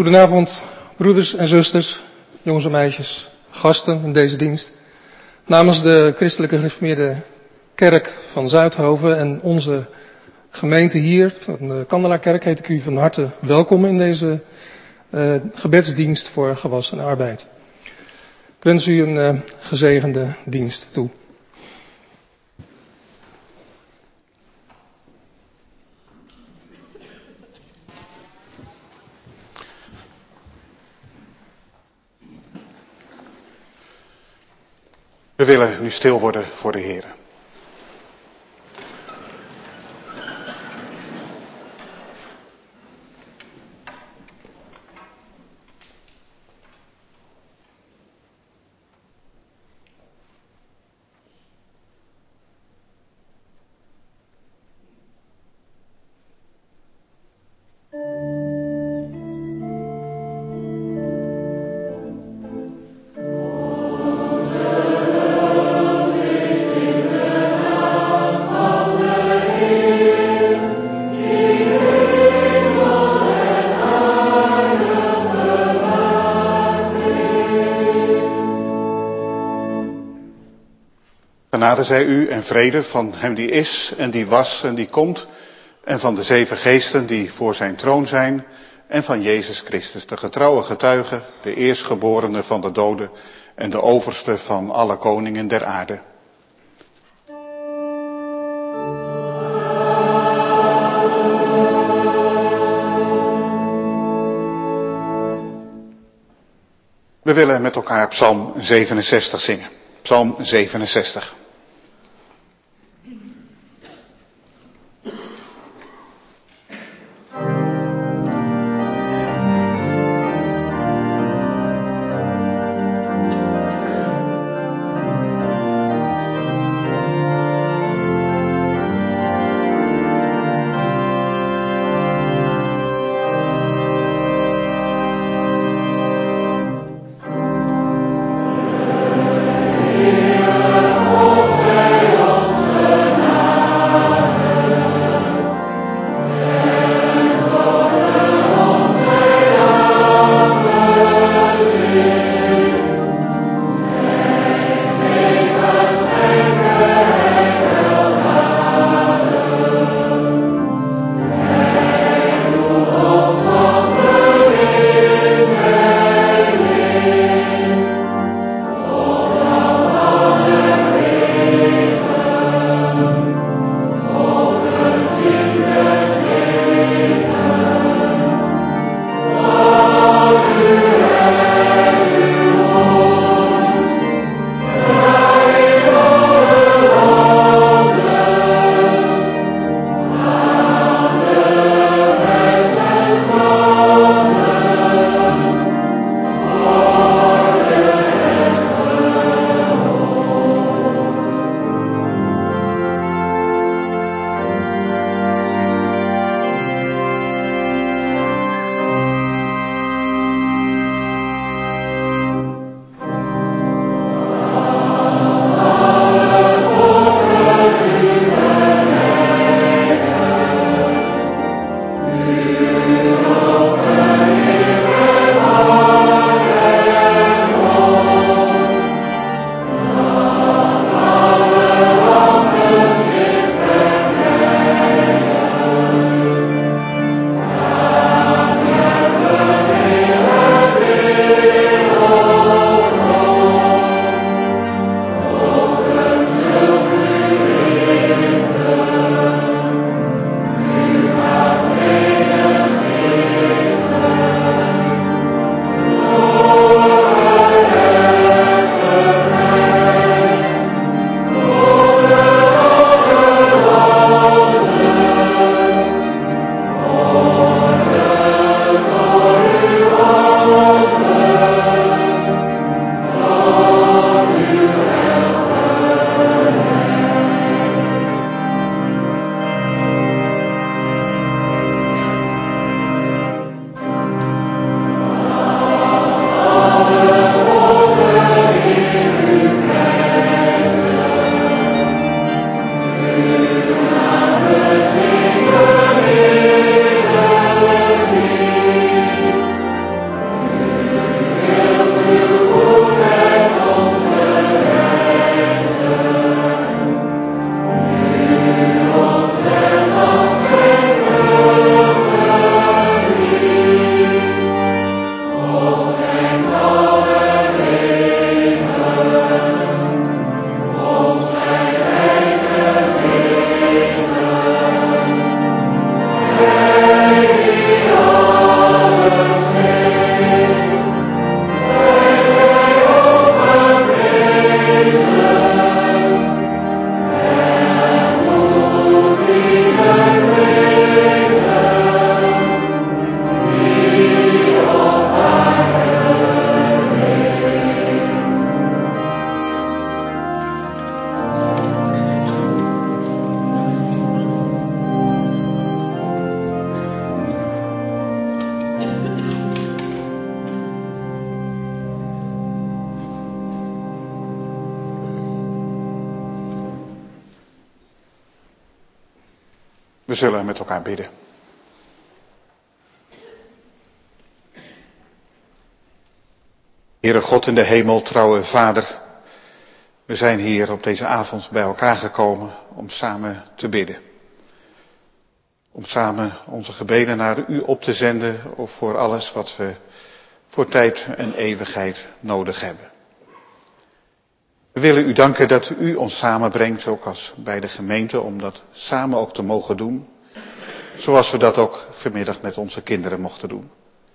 Goedenavond, broeders en zusters, jongens en meisjes, gasten in deze dienst. Namens de Christelijke Gereformeerde Kerk van Zuidhoven en onze gemeente hier, van de Kandelaarkerk, heet ik u van harte welkom in deze gebedsdienst voor gewas en arbeid. Ik wens u een gezegende dienst toe. We willen nu stil worden voor de Heer. Genade zij u en vrede van hem die is en die was en die komt en van de 7 geesten die voor zijn troon zijn en van Jezus Christus, de getrouwe getuige, de eerstgeborene van de doden en de overste van alle koningen der aarde. We willen met elkaar Psalm 67 zingen. Psalm 67. Oh We zullen met elkaar bidden. Heere God in de hemel, trouwe Vader, we zijn hier op deze avond bij elkaar gekomen om samen te bidden. Om samen onze gebeden naar u op te zenden voor alles wat we voor tijd en eeuwigheid nodig hebben. We willen u danken dat u ons samenbrengt, ook als bij de gemeente, om dat samen ook te mogen doen. Zoals we dat ook vanmiddag met onze kinderen mochten doen.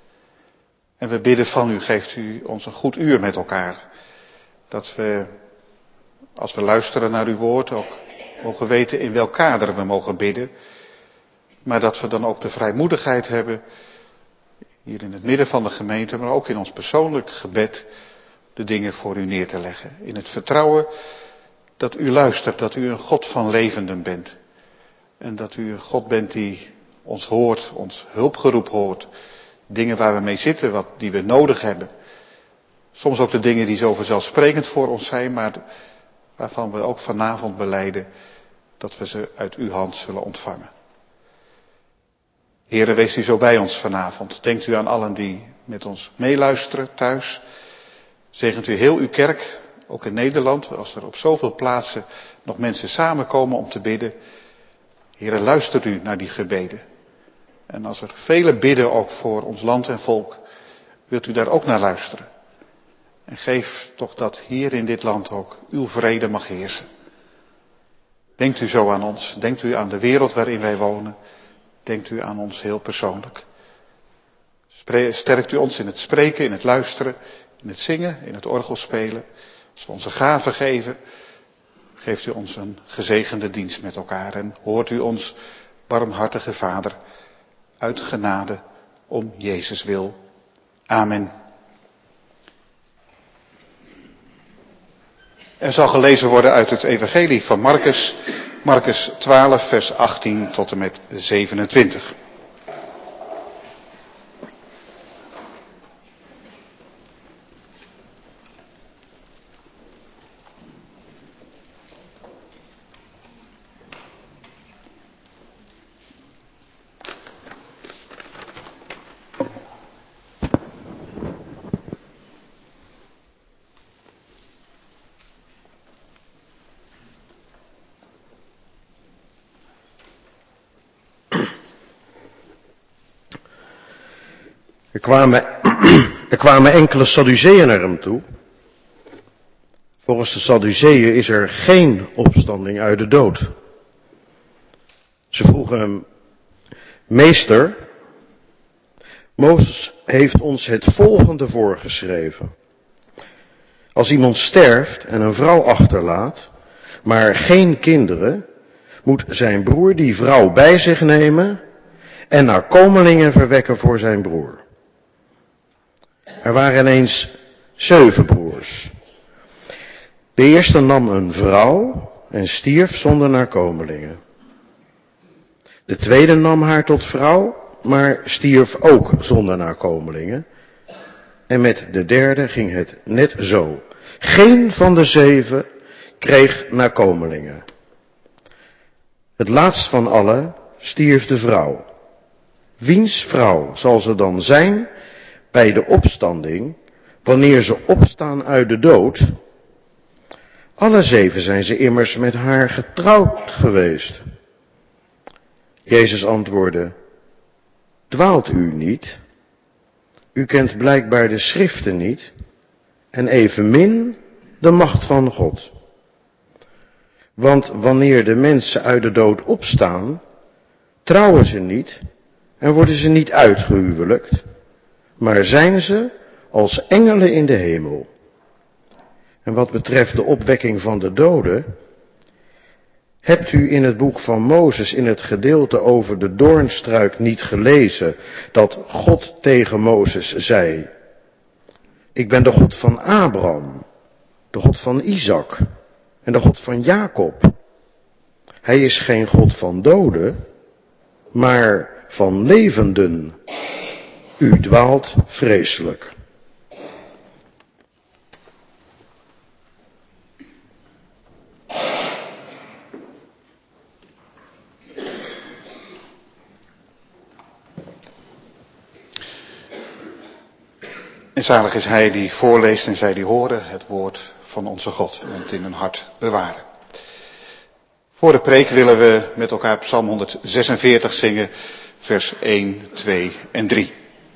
En we bidden van u, geeft u ons een goed uur met elkaar. Dat we, als we luisteren naar uw woord, ook mogen weten in welk kader we mogen bidden. Maar dat we dan ook de vrijmoedigheid hebben, hier in het midden van de gemeente, maar ook in ons persoonlijk gebed, de dingen voor u neer te leggen. In het vertrouwen dat u luistert, dat u een God van levenden bent. En dat u een God bent die ons hoort, ons hulpgeroep hoort. Dingen waar we mee zitten, die we nodig hebben. Soms ook de dingen die zo vanzelfsprekend voor ons zijn, maar waarvan we ook vanavond belijden dat we ze uit uw hand zullen ontvangen. Heere, wees u zo bij ons vanavond. Denkt u aan allen die met ons meeluisteren thuis. Zegent u heel uw kerk, ook in Nederland, als er op zoveel plaatsen nog mensen samenkomen om te bidden. Heere, luistert u naar die gebeden. En als er vele bidden ook voor ons land en volk, wilt u daar ook naar luisteren. En geef toch dat hier in dit land ook uw vrede mag heersen. Denkt u zo aan ons, denkt u aan de wereld waarin wij wonen, denkt u aan ons heel persoonlijk. Sterkt u ons in het spreken, in het luisteren, in het zingen, in het orgelspelen. Als we onze gaven geven, geeft u ons een gezegende dienst met elkaar. En hoort u ons, barmhartige Vader, uit genade om Jezus wil. Amen. Er zal gelezen worden uit het evangelie van Marcus, Marcus 12 vers 18 tot en met 27. Er kwamen enkele Sadduceeën naar hem toe. Volgens de Sadduceeën is er geen opstanding uit de dood. Ze vroegen hem: Meester, Mozes heeft ons het volgende voorgeschreven. Als iemand sterft en een vrouw achterlaat, maar geen kinderen, moet zijn broer die vrouw bij zich nemen en nakomelingen verwekken voor zijn broer. Er waren eens 7 broers. De eerste nam een vrouw en stierf zonder nakomelingen. De tweede nam haar tot vrouw, maar stierf ook zonder nakomelingen. En met de derde ging het net zo. Geen van de 7 kreeg nakomelingen. Het laatst van allen stierf de vrouw. Wiens vrouw zal ze dan zijn bij de opstanding, wanneer ze opstaan uit de dood? Alle 7 zijn ze immers met haar getrouwd geweest. Jezus antwoordde: Dwaalt u niet? U kent blijkbaar de schriften niet en evenmin de macht van God. Want wanneer de mensen uit de dood opstaan, trouwen ze niet en worden ze niet uitgehuwelijkt, maar zijn ze als engelen in de hemel. En wat betreft de opwekking van de doden, hebt u in het boek van Mozes in het gedeelte over de doornstruik niet gelezen dat God tegen Mozes zei: Ik ben de God van Abraham, de God van Isaac en de God van Jacob. Hij is geen God van doden, maar van levenden. U dwaalt vreselijk. En zalig is hij die voorleest en zij die horen het woord van onze God en het in hun hart bewaren. Voor de preek willen we met elkaar Psalm 146 zingen, vers 1, 2 en 3.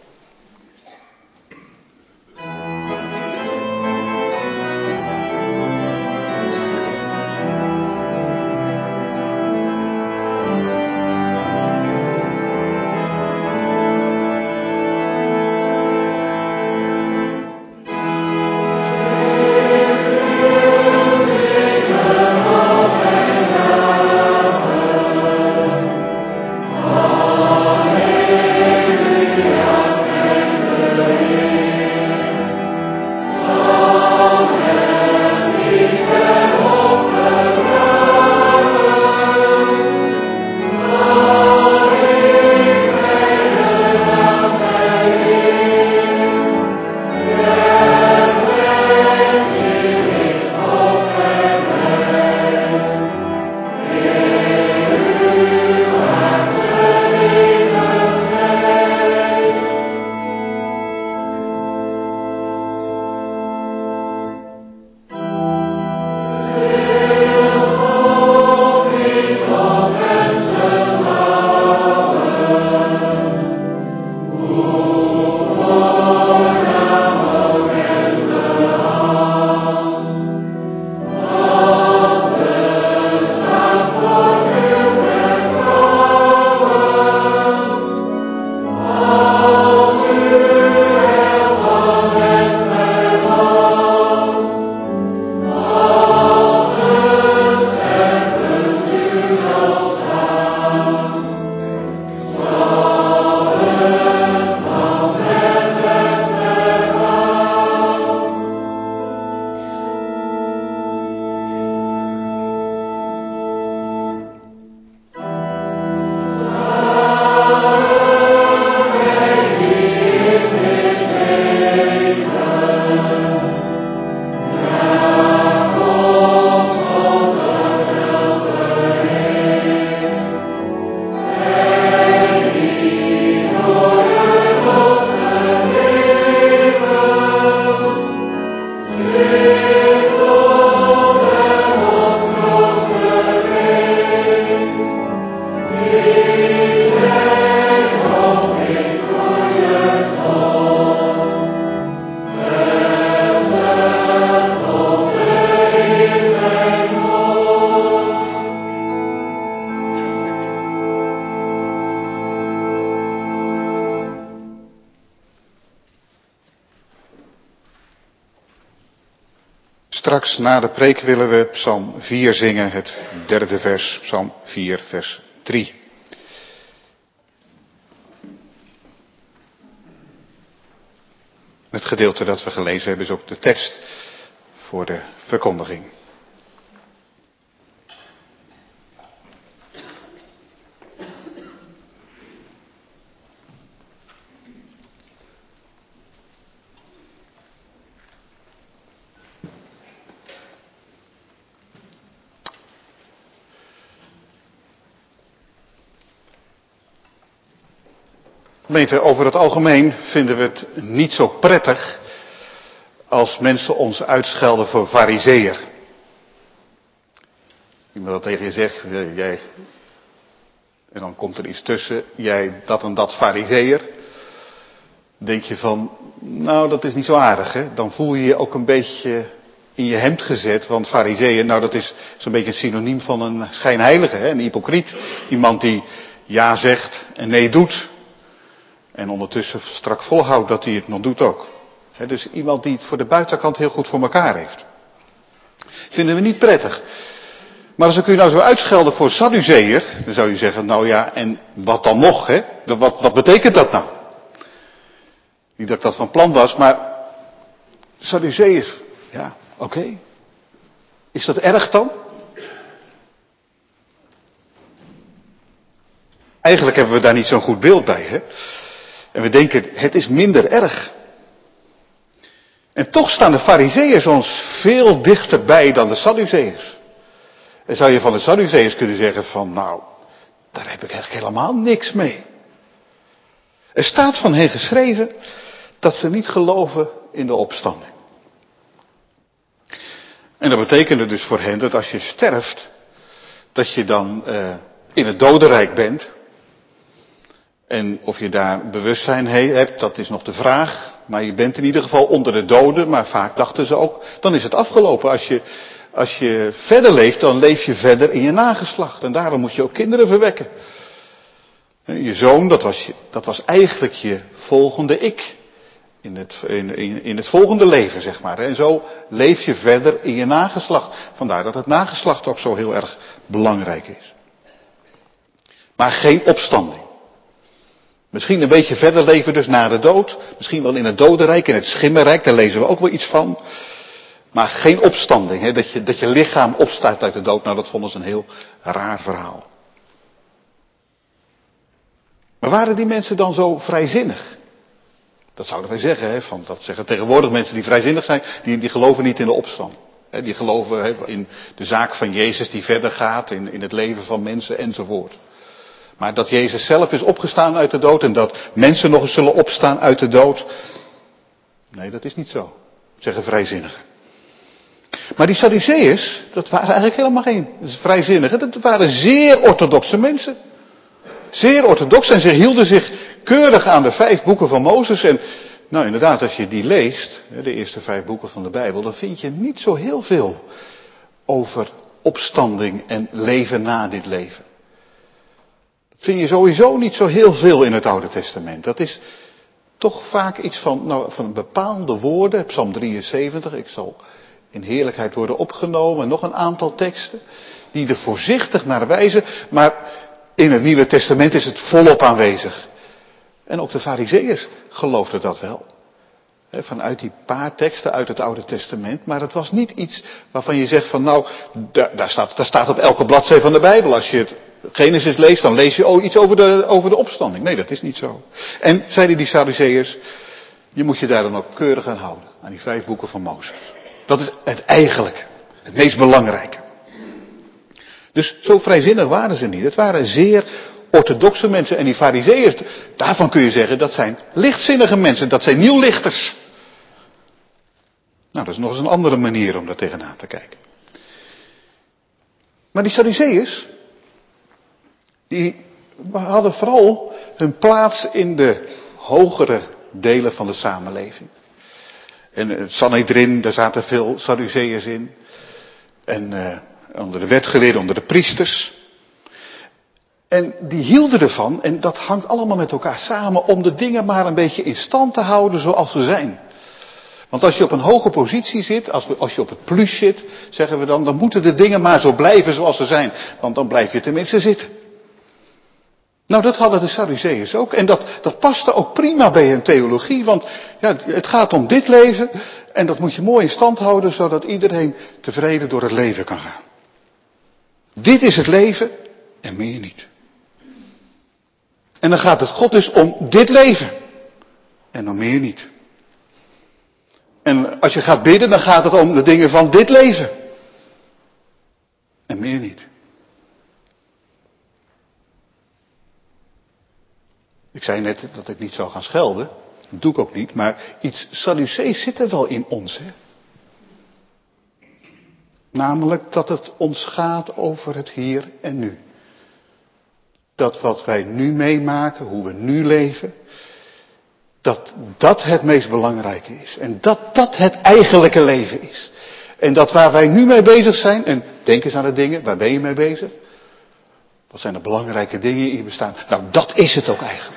Straks na de preek willen we Psalm 4 zingen, het derde vers, Psalm 4, vers 3. Het gedeelte dat we gelezen hebben is ook de tekst voor de verkondiging. Gemeente, over het algemeen vinden we het niet zo prettig als mensen ons uitschelden voor farizeeër. Iemand dat tegen je zegt, jij, en dan komt er iets tussen, jij dat en dat farizeeër. Denk je van, nou dat is niet zo aardig, hè? Dan voel je je ook een beetje in je hemd gezet, want farizeeër, nou dat is zo'n beetje een synoniem van een schijnheilige, hè? Een hypocriet. Iemand die ja zegt en nee doet. En ondertussen strak volhoudt dat hij het nog doet ook. He, dus iemand die het voor de buitenkant heel goed voor elkaar heeft. Vinden we niet prettig. Maar als ik u nou zo uitschelden voor Sadduceër, dan zou je zeggen, nou ja, en wat dan nog, hè? Wat betekent dat nou? Niet dat ik dat van plan was, maar Sadduceër, ja, oké. Is dat erg dan? Eigenlijk hebben we daar niet zo'n goed beeld bij, hè? En we denken, het is minder erg. En toch staan de Farizeeërs ons veel dichterbij dan de Sadduceërs. En zou je van de Sadduceërs kunnen zeggen van, nou, daar heb ik eigenlijk helemaal niks mee. Er staat van hen geschreven dat ze niet geloven in de opstanding. En dat betekende dus voor hen dat als je sterft, dat je dan in het dodenrijk bent. En of je daar bewustzijn hebt, dat is nog de vraag. Maar je bent in ieder geval onder de doden, maar vaak dachten ze ook, dan is het afgelopen. Als je verder leeft, dan leef je verder in je nageslacht. En daarom moet je ook kinderen verwekken. Je zoon, dat was eigenlijk je volgende ik. In het volgende leven, zeg maar. En zo leef je verder in je nageslacht. Vandaar dat het nageslacht ook zo heel erg belangrijk is. Maar geen opstanding. Misschien een beetje verder leven dus na de dood. Misschien wel in het dodenrijk, in het schimmerrijk, daar lezen we ook wel iets van. Maar geen opstanding, hè? Dat je lichaam opstaat uit de dood. Nou, dat vonden ze een heel raar verhaal. Maar waren die mensen dan zo vrijzinnig? Dat zouden wij zeggen, hè? Dat zeggen tegenwoordig mensen die vrijzinnig zijn, die geloven niet in de opstand. Hè? Die geloven in de zaak van Jezus die verder gaat, in het leven van mensen enzovoort. Maar dat Jezus zelf is opgestaan uit de dood en dat mensen nog eens zullen opstaan uit de dood. Nee, dat is niet zo, zeggen vrijzinnigen. Maar die Sadduceeërs, dat waren eigenlijk helemaal geen vrijzinnigen. Dat waren zeer orthodoxe mensen. Zeer orthodox en ze hielden zich keurig aan de 5 boeken van Mozes. En nou inderdaad, als je die leest, de eerste 5 boeken van de Bijbel, dan vind je niet zo heel veel over opstanding en leven na dit leven. Dat vind je sowieso niet zo heel veel in het Oude Testament. Dat is toch vaak iets van bepaalde woorden. Psalm 73, ik zal in heerlijkheid worden opgenomen. Nog een aantal teksten die er voorzichtig naar wijzen. Maar in het Nieuwe Testament is het volop aanwezig. En ook de Farizeeërs geloofden dat wel. Vanuit die paar teksten uit het Oude Testament. Maar het was niet iets waarvan je zegt van nou, daar staat op elke bladzijde van de Bijbel. Als je het Genesis leest, dan lees je iets over de opstanding. Nee, dat is niet zo. En zeiden die Sadduceeërs, je moet je daar dan ook keurig aan houden. Aan die 5 boeken van Mozes. Dat is het eigenlijke. Het meest belangrijke. Dus zo vrijzinnig waren ze niet. Het waren zeer orthodoxe mensen. En die Farizeeërs, daarvan kun je zeggen, dat zijn lichtzinnige mensen. Dat zijn nieuwlichters. Nou, dat is nog eens een andere manier om daar tegenaan te kijken. Maar die Sadduceeërs, die hadden vooral hun plaats in de hogere delen van de samenleving. En het Sanhedrin, daar zaten veel Sadduceeërs in. En onder de wetgeleerden, onder de priesters. En die hielden ervan, en dat hangt allemaal met elkaar samen, om de dingen maar een beetje in stand te houden zoals ze zijn. Want als je op een hoge positie zit, als je op het plus zit, zeggen we dan moeten de dingen maar zo blijven zoals ze zijn. Want dan blijf je tenminste zitten. Nou, dat hadden de Sadduceeërs ook. En dat paste ook prima bij hun theologie, want ja, het gaat om dit leven. En dat moet je mooi in stand houden, zodat iedereen tevreden door het leven kan gaan. Dit is het leven en meer niet. En dan gaat het God dus om dit leven. En dan meer niet. En als je gaat bidden, dan gaat het om de dingen van dit leven. En meer niet. Ik zei net dat ik niet zou gaan schelden. Dat doe ik ook niet. Maar iets Sadducees zit er wel in ons. Hè? Namelijk dat het ons gaat over het hier en nu. Dat wat wij nu meemaken, hoe we nu leven, dat het meest belangrijke is. En dat het eigenlijke leven is. En dat waar wij nu mee bezig zijn, en denk eens aan de dingen, waar ben je mee bezig? Wat zijn de belangrijke dingen in je bestaan? Nou, dat is het ook eigenlijk.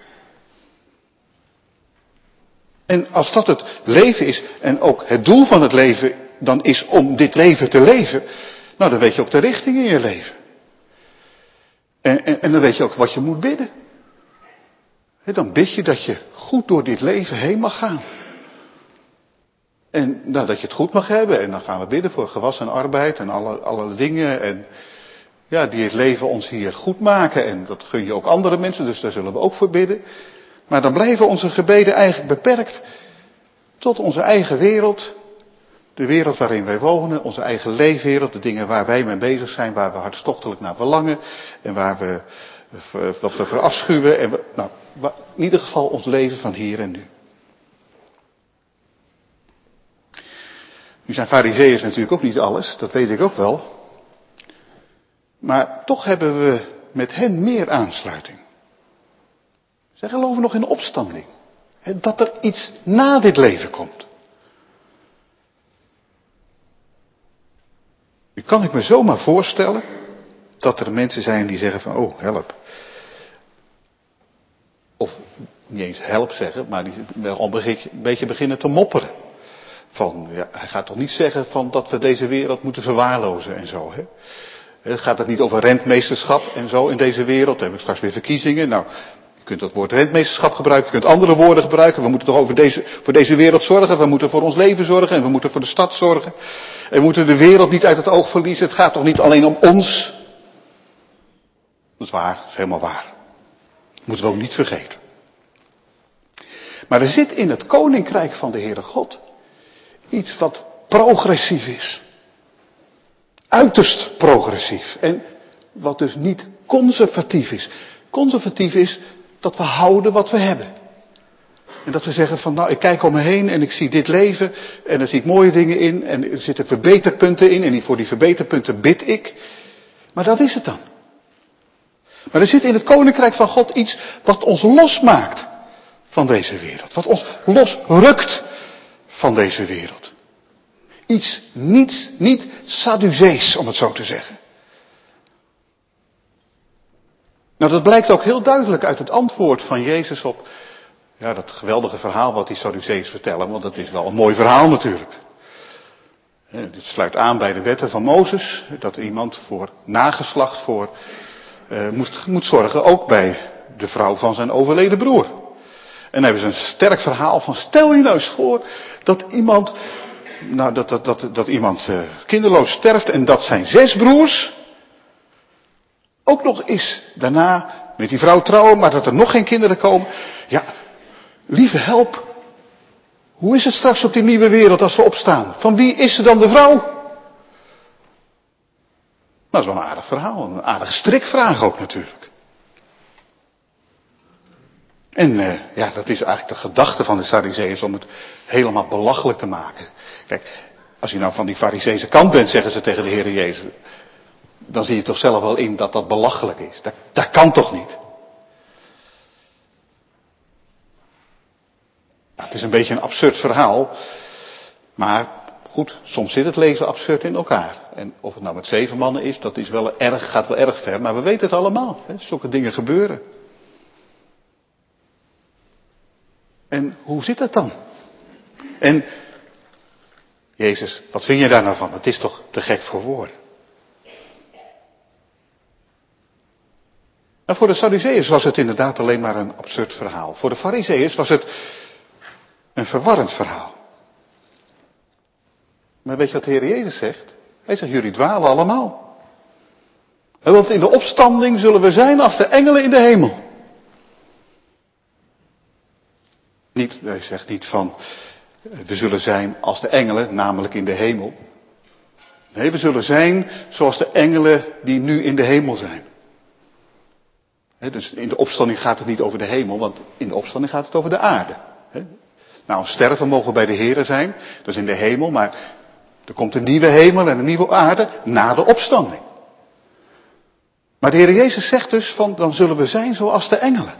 En als dat het leven is, en ook het doel van het leven dan is om dit leven te leven, nou dan weet je ook de richting in je leven. En dan weet je ook wat je moet bidden. Dan bid je dat je goed door dit leven heen mag gaan. En nou, dat je het goed mag hebben. En dan gaan we bidden voor gewas en arbeid en alle dingen. En ja, die het leven ons hier goed maken. En dat gun je ook andere mensen, dus daar zullen we ook voor bidden. Maar dan blijven onze gebeden eigenlijk beperkt tot onze eigen wereld. De wereld waarin wij wonen, onze eigen leefwereld, de dingen waar wij mee bezig zijn, waar we hartstochtelijk naar verlangen. En wat we verafschuwen. En in ieder geval ons leven van hier en nu. Nu zijn farizeeërs natuurlijk ook niet alles, dat weet ik ook wel. Maar toch hebben we met hen meer aansluiting. Zij geloven nog in de opstanding. Dat er iets na dit leven komt. Nu kan ik me zomaar voorstellen dat er mensen zijn die zeggen van, oh help. Of niet eens help zeggen, maar die al een beetje beginnen te mopperen. Van, ja, hij gaat toch niet zeggen van dat we deze wereld moeten verwaarlozen en zo. Hè? Gaat het niet over rentmeesterschap en zo in deze wereld? Dan hebben we straks weer verkiezingen. Nou, je kunt dat woord rentmeesterschap gebruiken, je kunt andere woorden gebruiken. We moeten toch voor deze wereld zorgen, we moeten voor ons leven zorgen en we moeten voor de stad zorgen. En we moeten de wereld niet uit het oog verliezen. Het gaat toch niet alleen om ons? Dat is waar, dat is helemaal waar. Dat moeten we ook niet vergeten. Maar er zit in het koninkrijk van de Heere God iets wat progressief is. Uiterst progressief. En wat dus niet conservatief is. Conservatief is dat we houden wat we hebben. En dat we zeggen van, nou, ik kijk om me heen en ik zie dit leven en er zie ik mooie dingen in en er zitten verbeterpunten in en voor die verbeterpunten bid ik. Maar dat is het dan. Maar er zit in het koninkrijk van God iets wat ons losmaakt van deze wereld. Wat ons losrukt van deze wereld. Iets niet Sadducees, om het zo te zeggen. Nou, dat blijkt ook heel duidelijk uit het antwoord van Jezus op dat geweldige verhaal wat die Sadducees vertellen, want dat is wel een mooi verhaal natuurlijk. Dit sluit aan bij de wetten van Mozes, dat er iemand voor nageslacht moet zorgen, ook bij de vrouw van zijn overleden broer. En dan hebben ze een sterk verhaal van, stel je nou eens voor dat iemand, dat iemand kinderloos sterft en dat zijn 6 broers ook nog eens daarna met die vrouw trouwen, maar dat er nog geen kinderen komen. Ja, lieve help, hoe is het straks op die nieuwe wereld als ze opstaan? Van wie is ze dan de vrouw? Dat is wel een aardig verhaal, een aardige strikvraag ook natuurlijk. En dat is eigenlijk de gedachte van de Sadduceeërs om het helemaal belachelijk te maken. Kijk, als je nou van die Farizeese kant bent, zeggen ze tegen de Heer Jezus, dan zie je toch zelf wel in dat dat belachelijk is. Dat kan toch niet? Nou, het is een beetje een absurd verhaal, maar goed, soms zit het leven absurd in elkaar. En of het nou met 7 mannen is, dat is gaat wel erg ver, maar we weten het allemaal. Hè? Zulke dingen gebeuren. En hoe zit het dan? En, Jezus, wat vind je daar nou van? Het is toch te gek voor woorden. En voor de Sadduceeërs was het inderdaad alleen maar een absurd verhaal. Voor de Farizeeërs was het een verwarrend verhaal. Maar weet je wat de Heer Jezus zegt? Hij zegt, jullie dwalen allemaal. Want in de opstanding zullen we zijn als de engelen in de hemel. Hij zegt niet van, we zullen zijn als de engelen, namelijk in de hemel. Nee, we zullen zijn zoals de engelen die nu in de hemel zijn. Dus in de opstanding gaat het niet over de hemel, want in de opstanding gaat het over de aarde. Nou, sterven mogen bij de Here zijn, dat is in de hemel, maar er komt een nieuwe hemel en een nieuwe aarde na de opstanding. Maar de Heer Jezus zegt dus van, dan zullen we zijn zoals de engelen.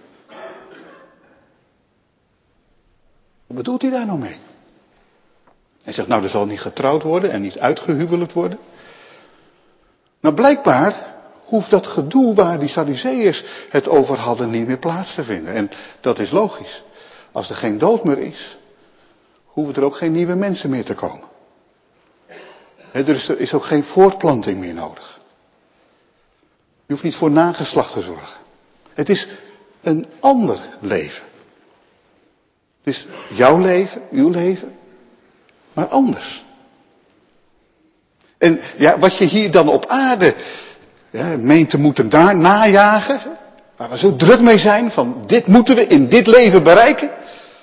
Wat bedoelt hij daar nou mee? Hij zegt, nou, er zal niet getrouwd worden en niet uitgehuwelijkt worden. Nou, blijkbaar hoeft dat gedoe waar die Sadduceeërs het over hadden niet meer plaats te vinden. En dat is logisch. Als er geen dood meer is, hoeven er ook geen nieuwe mensen meer te komen. Er is ook geen voortplanting meer nodig. Je hoeft niet voor nageslacht te zorgen. Het is een ander leven. Het is jouw leven, uw leven, maar anders. En ja, wat je hier dan op aarde meent te moeten najagen, waar we zo druk mee zijn, van dit moeten we in dit leven bereiken,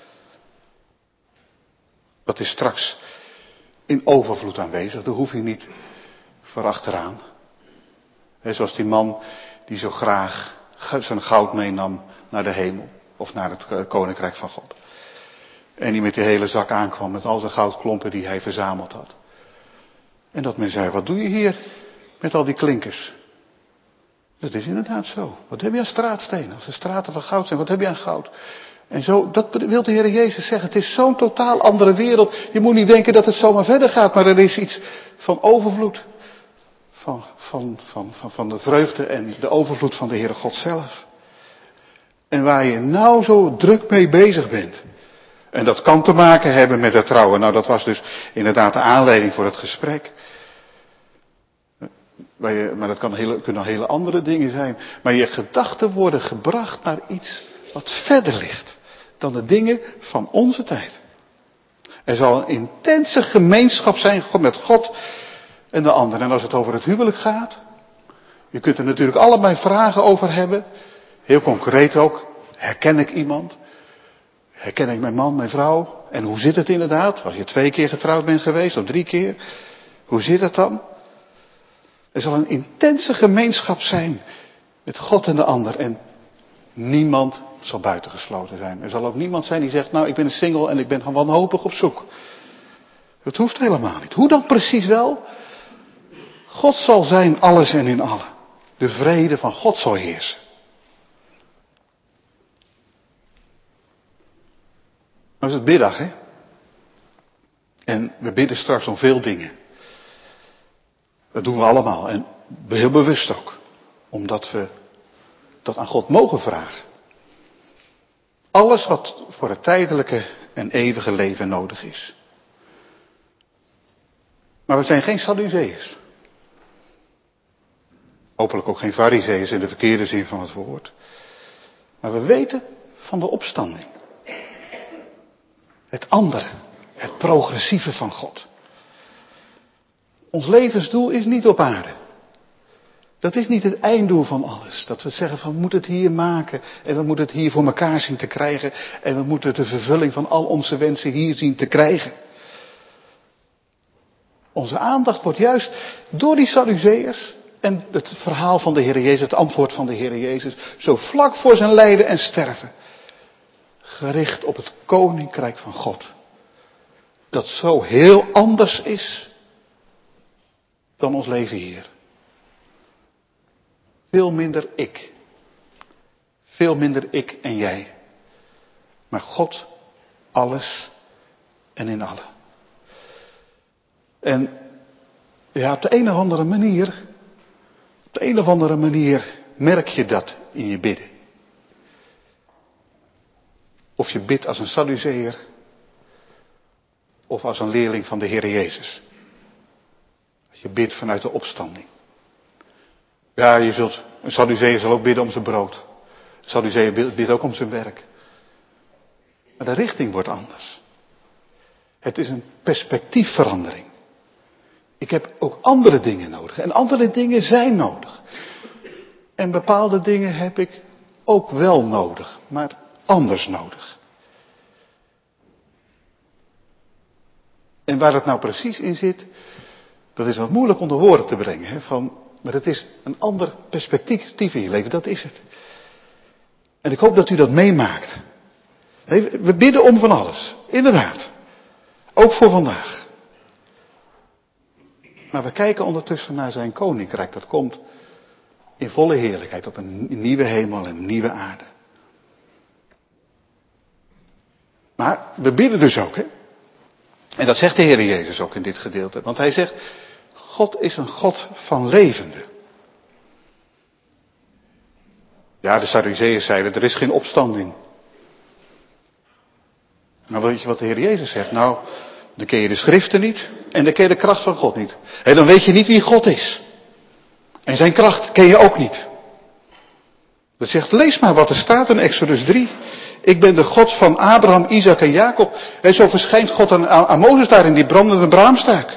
dat is straks in overvloed aanwezig, daar hoef je niet voor achteraan. Zoals die man die zo graag zijn goud meenam naar de hemel, of naar het koninkrijk van God. En die met die hele zak aankwam met al zijn goudklompen die hij verzameld had. En dat men zei, wat doe je hier met al die klinkers? Dat is inderdaad zo. Wat heb je aan straatstenen? Als de straten van goud zijn, wat heb je aan goud? En zo, dat wil de Heer Jezus zeggen. Het is zo'n totaal andere wereld. Je moet niet denken dat het zomaar verder gaat, maar er is iets van overvloed. Van de vreugde en de overvloed van de Heere God zelf. En waar je nou zo druk mee bezig bent. En dat kan te maken hebben met het trouwen. Nou, dat was dus inderdaad de aanleiding voor het gesprek. Maar dat kunnen hele andere dingen zijn. Maar je gedachten worden gebracht naar iets wat verder ligt dan de dingen van onze tijd. Er zal een intense gemeenschap zijn met God en de ander. En als het over het huwelijk gaat, je kunt er natuurlijk allebei vragen over hebben. Heel concreet ook, herken ik iemand? Herken ik mijn man, mijn vrouw? En hoe zit het inderdaad? Als je 2 keer getrouwd bent geweest of 3 keer, hoe zit het dan? Er zal een intense gemeenschap zijn met God en de ander. En niemand zal buitengesloten zijn. Er zal ook niemand zijn die zegt, nou ik ben een single en ik ben wanhopig op zoek. Dat hoeft helemaal niet. Hoe dan precies wel? God zal zijn alles en in allen. De vrede van God zal heersen. Nou is het middag, hè? En we bidden straks om veel dingen. Dat doen we allemaal en heel bewust ook. Omdat we dat aan God mogen vragen. Alles wat voor het tijdelijke en eeuwige leven nodig is. Maar we zijn geen Sadduceeërs. Hopelijk ook geen Farizeeërs in de verkeerde zin van het woord. Maar we weten van de opstanding. Het andere, het progressieve van God. Ons levensdoel is niet op aarde. Dat is niet het einddoel van alles. Dat we zeggen van we moeten het hier maken. En we moeten het hier voor elkaar zien te krijgen. En we moeten de vervulling van al onze wensen hier zien te krijgen. Onze aandacht wordt juist door die Sadduceërs en het verhaal van de Heer Jezus, het antwoord van de Heer Jezus, zo vlak voor zijn lijden en sterven, gericht op het koninkrijk van God. Dat zo heel anders is dan ons leven hier. Veel minder ik. Veel minder ik en jij. Maar God, alles en in allen. En ja, op de een of andere manier merk je dat in je bidden. Of je bidt als een Sadduceër of als een leerling van de Heer Jezus. Als je bidt vanuit de opstanding. Ja, een Sadduceër zal ook bidden om zijn brood. Een Sadduceër bidt ook om zijn werk. Maar de richting wordt anders. Het is een perspectiefverandering. Ik heb ook andere dingen nodig. En andere dingen zijn nodig. En bepaalde dingen heb ik ook wel nodig. Maar anders nodig. En waar het nou precies in zit. Dat is wat moeilijk onder woorden te brengen. Hè, maar het is een ander perspectief in je leven. Dat is het. En ik hoop dat u dat meemaakt. We bidden om van alles. Inderdaad. Ook voor vandaag. Maar we kijken ondertussen naar zijn koninkrijk. Dat komt in volle heerlijkheid op een nieuwe hemel en een nieuwe aarde. Maar we bidden dus ook, hè. En dat zegt de Heer Jezus ook in dit gedeelte. Want hij zegt, God is een God van levenden. Ja, de Sadduceeërs zeiden, er is geen opstanding. Maar weet je wat de Heer Jezus zegt? Nou, dan ken je de schriften niet en dan ken je de kracht van God niet. En dan weet je niet wie God is. En zijn kracht ken je ook niet. Dat zegt, lees maar wat er staat in Exodus 3. Ik ben de God van Abraham, Isaac en Jacob. En zo verschijnt God aan Mozes daar in die brandende braamstaak.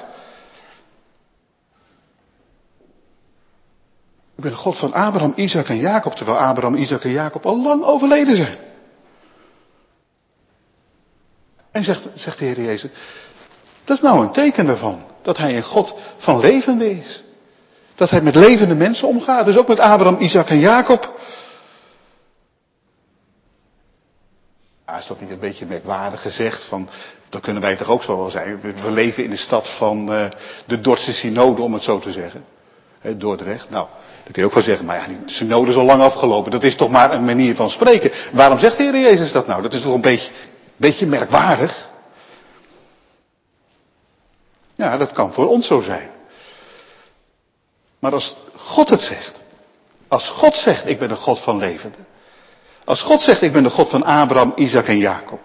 Ik ben de God van Abraham, Isaac en Jacob. Terwijl Abraham, Isaac en Jacob al lang overleden zijn. En zegt de Heer Jezus, dat is nou een teken ervan. Dat hij een God van levenden is. Dat hij met levende mensen omgaat. Dus ook met Abraham, Isaac en Jacob. Is dat niet een beetje merkwaardig gezegd? Dat kunnen wij toch ook zo wel zijn? We leven in de stad van de Dordtse synode, om het zo te zeggen. Dordrecht. Nou, dat kun je ook wel zeggen, maar ja, die synode is al lang afgelopen. Dat is toch maar een manier van spreken. Waarom zegt de Heer Jezus dat nou? Dat is toch een beetje merkwaardig? Ja, dat kan voor ons zo zijn. Maar als God het zegt. Als God zegt, ik ben de God van levenden. Als God zegt, ik ben de God van Abraham, Isaac en Jacob.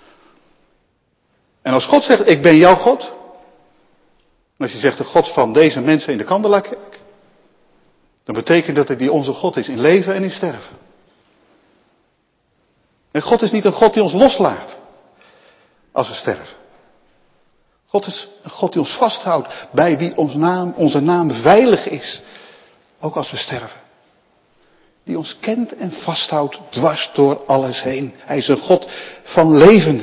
En als God zegt, ik ben jouw God. En als je zegt, de God van deze mensen in de Kandelakerk. Dan betekent dat die onze God is in leven en in sterven. En God is niet een God die ons loslaat. Als we sterven. God is een God die ons vasthoudt. Bij wie onze naam veilig is. Ook als we sterven. Die ons kent en vasthoudt dwars door alles heen. Hij is een God van levenden.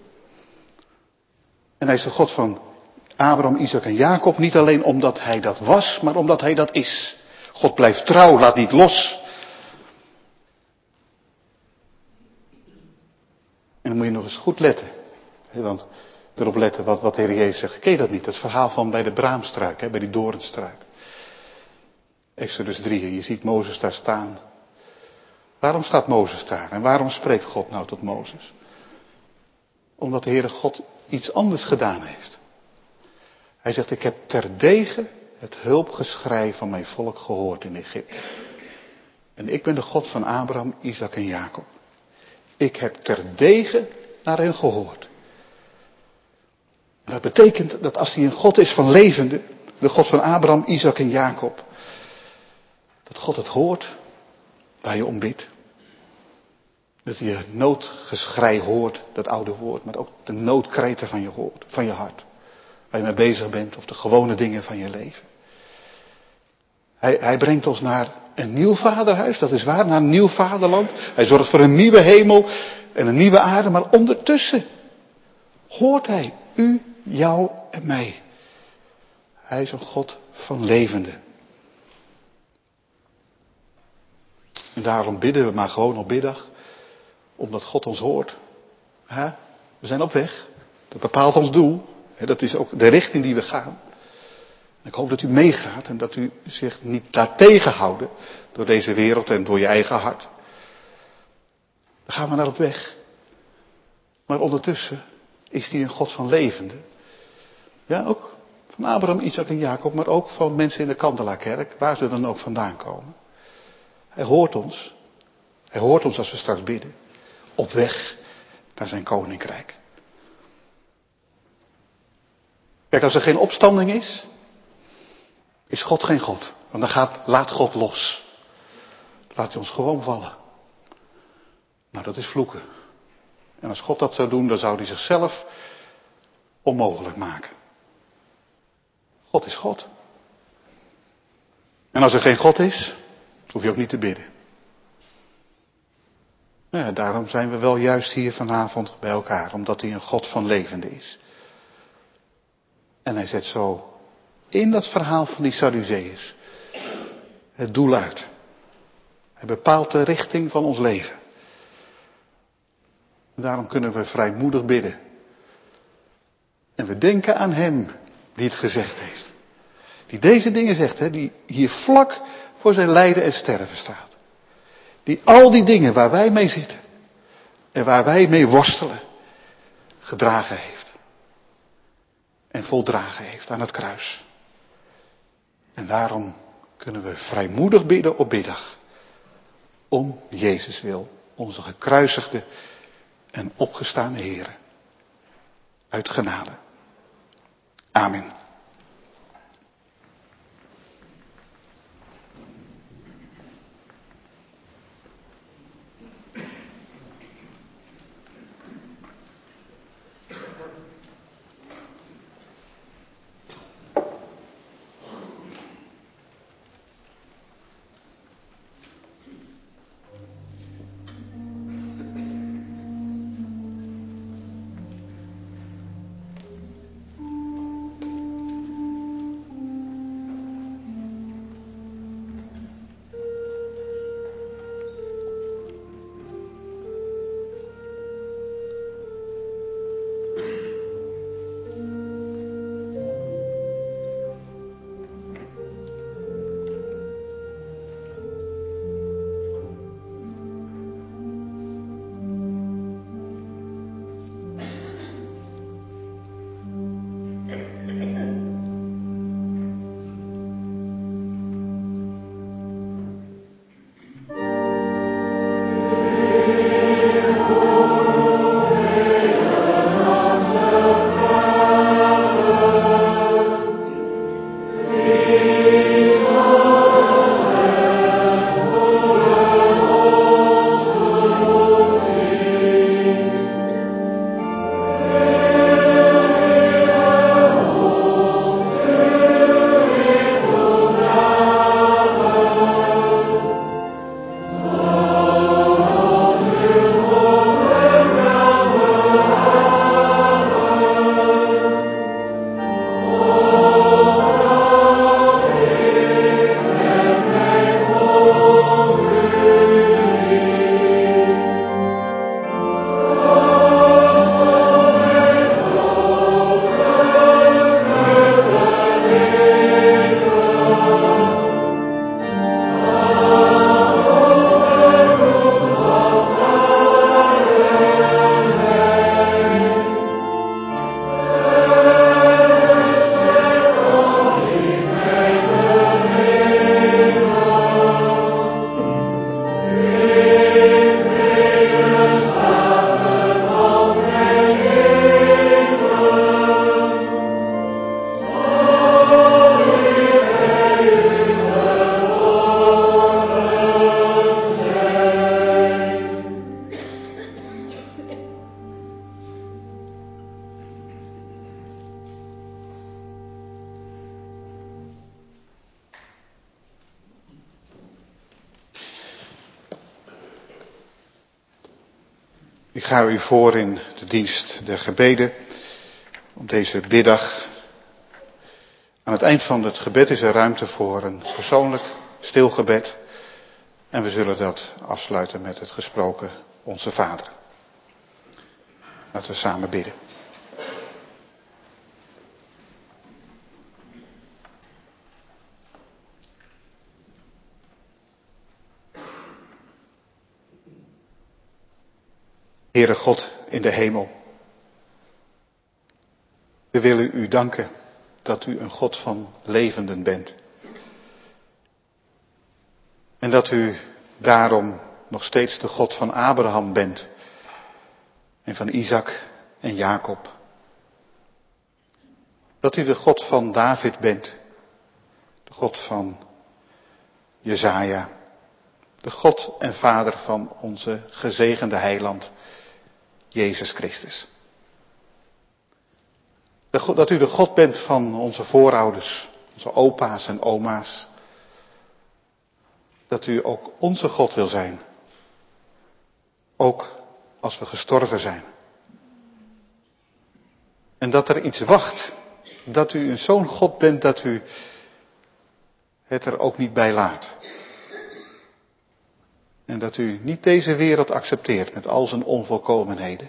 En hij is de God van Abraham, Isaac en Jacob. Niet alleen omdat hij dat was, maar omdat hij dat is. God blijft trouw, laat niet los. En dan moet je nog eens goed letten. Want erop letten wat de Heer Jezus zegt. Ken je dat niet? Het verhaal van bij de braamstruik, bij die doornstruik. Exodus 3, en je ziet Mozes daar staan. Waarom staat Mozes daar? En waarom spreekt God nou tot Mozes? Omdat de Heere God iets anders gedaan heeft. Hij zegt, ik heb terdege het hulpgeschrei van mijn volk gehoord in Egypte. En ik ben de God van Abraham, Isaac en Jacob. Ik heb terdege naar hen gehoord. En dat betekent dat als hij een God is van levenden, de God van Abraham, Isaac en Jacob, dat God het hoort waar je om bidt. Dat hij je noodgeschrei hoort, dat oude woord, maar ook de noodkreten van je hart. Waar je mee bezig bent of de gewone dingen van je leven. Hij brengt ons naar een nieuw vaderhuis, dat is waar, naar een nieuw vaderland. Hij zorgt voor een nieuwe hemel en een nieuwe aarde, maar ondertussen hoort hij u, jou en mij. Hij is een God van levenden. En daarom bidden we maar gewoon op biddag, omdat God ons hoort. We zijn op weg. Dat bepaalt ons doel. Dat is ook de richting die we gaan. Ik hoop dat u meegaat en dat u zich niet laat tegenhouden door deze wereld en door je eigen hart. Dan gaan we naar op weg. Maar ondertussen is hij een God van levenden. Ja, ook van Abraham, Isaac en Jacob, maar ook van mensen in de Kandelakerk, waar ze dan ook vandaan komen. Hij hoort ons. Hij hoort ons als we straks bidden. Op weg naar zijn koninkrijk. Kijk, als er geen opstanding is God geen God. Want dan laat God los. Laat hij ons gewoon vallen. Nou, dat is vloeken. En als God dat zou doen, dan zou hij zichzelf onmogelijk maken. God is God. En als er geen God is, hoef je ook niet te bidden. Ja, daarom zijn we wel juist hier vanavond bij elkaar. Omdat hij een God van levenden is. En hij zet zo in dat verhaal van die Sadduceeërs het doel uit. Hij bepaalt de richting van ons leven. En daarom kunnen we vrijmoedig bidden. En we denken aan hem die het gezegd heeft. Die deze dingen zegt, die hier vlak voor zijn lijden en sterven staat. Die al die dingen waar wij mee zitten en waar wij mee worstelen, gedragen heeft. En voldragen heeft aan het kruis. En daarom kunnen we vrijmoedig bidden op biddag. Om Jezus wil, onze gekruisigde en opgestane Heere. Uit genade. Amen. Ik ga u voor in de dienst der gebeden op deze biddag. Aan het eind van het gebed is er ruimte voor een persoonlijk stilgebed. En we zullen dat afsluiten met het gesproken Onze Vader. Laten we samen bidden. Heere God in de hemel, we willen u danken dat u een God van levenden bent. En dat u daarom nog steeds de God van Abraham bent en van Isaac en Jacob. Dat u de God van David bent, de God van Jesaja, de God en Vader van onze gezegende heiland, Jezus Christus. Dat u de God bent van onze voorouders, onze opa's en oma's. Dat u ook onze God wil zijn. Ook als we gestorven zijn. En dat er iets wacht. Dat u zo'n God bent dat u het er ook niet bij laat. En dat u niet deze wereld accepteert met al zijn onvolkomenheden.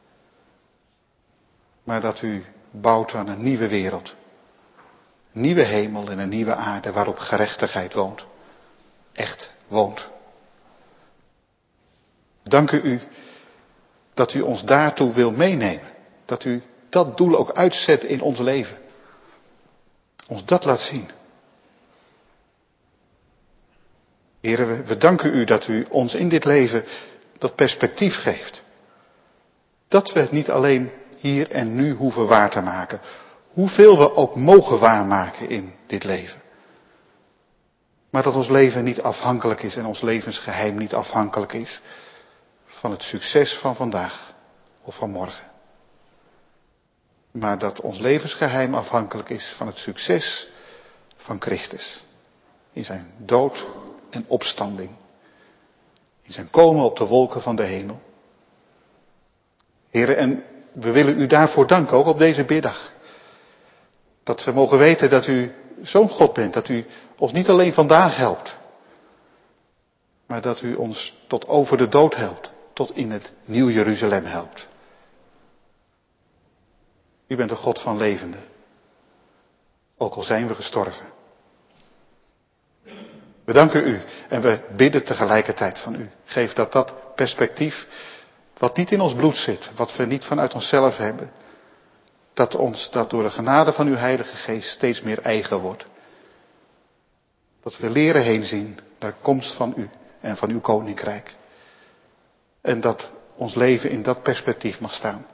Maar dat u bouwt aan een nieuwe wereld. Een nieuwe hemel en een nieuwe aarde waarop gerechtigheid woont. Echt woont. Dank u dat u ons daartoe wil meenemen. Dat u dat doel ook uitzet in ons leven. Ons dat laat zien. Heren, we danken u dat u ons in dit leven dat perspectief geeft. Dat we het niet alleen hier en nu hoeven waar te maken. Hoeveel we ook mogen waarmaken in dit leven. Maar dat ons leven niet afhankelijk is en ons levensgeheim niet afhankelijk is van het succes van vandaag of van morgen. Maar dat ons levensgeheim afhankelijk is van het succes van Christus. In zijn dood en opstanding. In zijn komen op de wolken van de hemel. Heren, en we willen u daarvoor danken, ook op deze biddag. Dat we mogen weten dat u zo'n God bent, dat u ons niet alleen vandaag helpt. Maar dat u ons tot over de dood helpt, tot in het Nieuw Jeruzalem helpt. U bent een God van levenden, ook al zijn we gestorven. We danken u en we bidden tegelijkertijd van u. Geef dat perspectief, wat niet in ons bloed zit, wat we niet vanuit onszelf hebben, dat ons dat door de genade van uw Heilige Geest steeds meer eigen wordt. Dat we leren heen zien naar de komst van u en van uw koninkrijk. En dat ons leven in dat perspectief mag staan.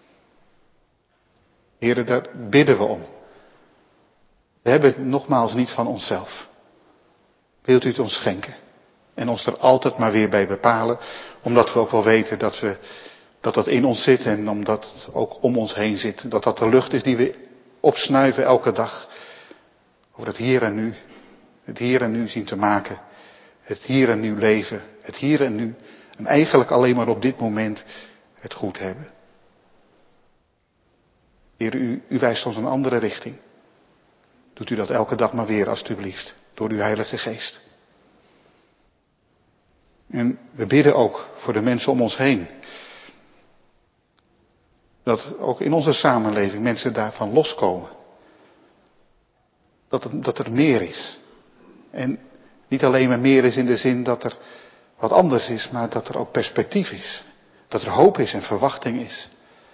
Heren, daar bidden we om. We hebben het nogmaals niet van onszelf. Wilt u het ons schenken? En ons er altijd maar weer bij bepalen. Omdat we ook wel weten dat dat in ons zit en omdat het ook om ons heen zit. Dat dat de lucht is die we opsnuiven elke dag. Over het hier en nu. Het hier en nu zien te maken. Het hier en nu leven. Het hier en nu. En eigenlijk alleen maar op dit moment het goed hebben. Heer, u wijst ons een andere richting. Doet u dat elke dag maar weer, alstublieft. Door uw Heilige Geest. En we bidden ook voor de mensen om ons heen. Dat ook in onze samenleving mensen daarvan loskomen. Dat er meer is. En niet alleen maar meer is in de zin dat er wat anders is, maar dat er ook perspectief is. Dat er hoop is en verwachting is.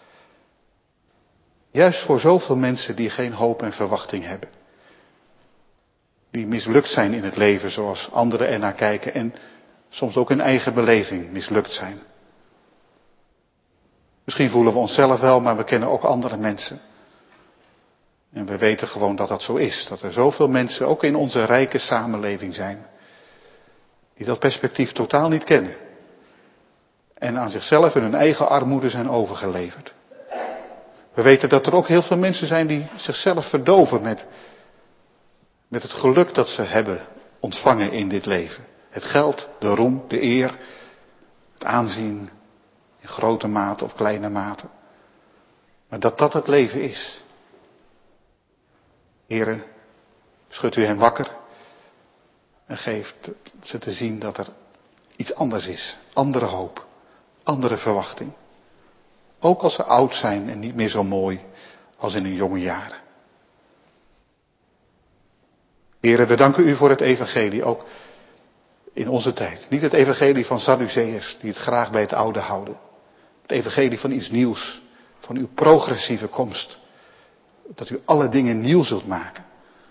Juist voor zoveel mensen die geen hoop en verwachting hebben. Die mislukt zijn in het leven zoals anderen ernaar kijken en soms ook in eigen beleving mislukt zijn. Misschien voelen we onszelf wel, maar we kennen ook andere mensen. En we weten gewoon dat dat zo is. Dat er zoveel mensen, ook in onze rijke samenleving zijn, die dat perspectief totaal niet kennen. En aan zichzelf en hun eigen armoede zijn overgeleverd. We weten dat er ook heel veel mensen zijn die zichzelf verdoven met het geluk dat ze hebben ontvangen in dit leven. Het geld, de roem, de eer, het aanzien, grote mate of kleine mate. Maar dat dat het leven is. Here, schud u hen wakker en geeft ze te zien dat er iets anders is. Andere hoop, andere verwachting. Ook als ze oud zijn en niet meer zo mooi als in hun jonge jaren. Here, we danken u voor het evangelie, ook in onze tijd. Niet het evangelie van Sadduceërs, die het graag bij het oude houden. Het evangelie van iets nieuws, van uw progressieve komst. Dat u alle dingen nieuw zult maken.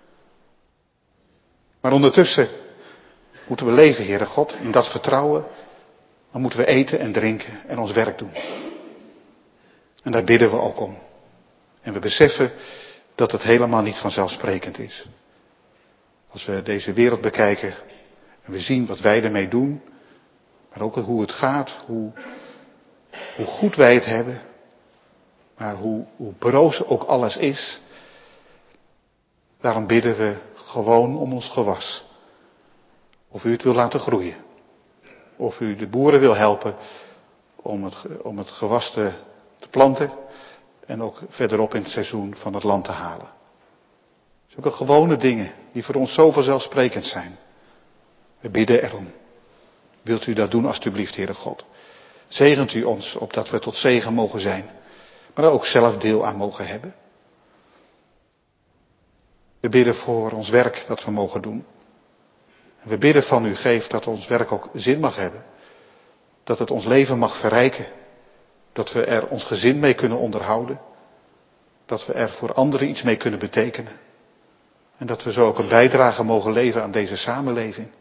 Maar ondertussen moeten we leven, Heere God, in dat vertrouwen. Dan moeten we eten en drinken en ons werk doen. En daar bidden we ook om. En we beseffen dat het helemaal niet vanzelfsprekend is. Als we deze wereld bekijken en we zien wat wij ermee doen, maar ook hoe het gaat, hoe goed wij het hebben, maar hoe broos ook alles is. Daarom bidden we gewoon om ons gewas. Of u het wil laten groeien. Of u de boeren wil helpen om het gewas te planten en ook verderop in het seizoen van het land te halen. Zulke gewone dingen die voor ons zo vanzelfsprekend zijn. We bidden erom. Wilt u dat doen alstublieft, Heere God. Zegent u ons opdat we tot zegen mogen zijn. Maar er ook zelf deel aan mogen hebben. We bidden voor ons werk dat we mogen doen. En we bidden van u, geef dat ons werk ook zin mag hebben. Dat het ons leven mag verrijken. Dat we er ons gezin mee kunnen onderhouden. Dat we er voor anderen iets mee kunnen betekenen. En dat we zo ook een bijdrage mogen leveren aan deze samenleving.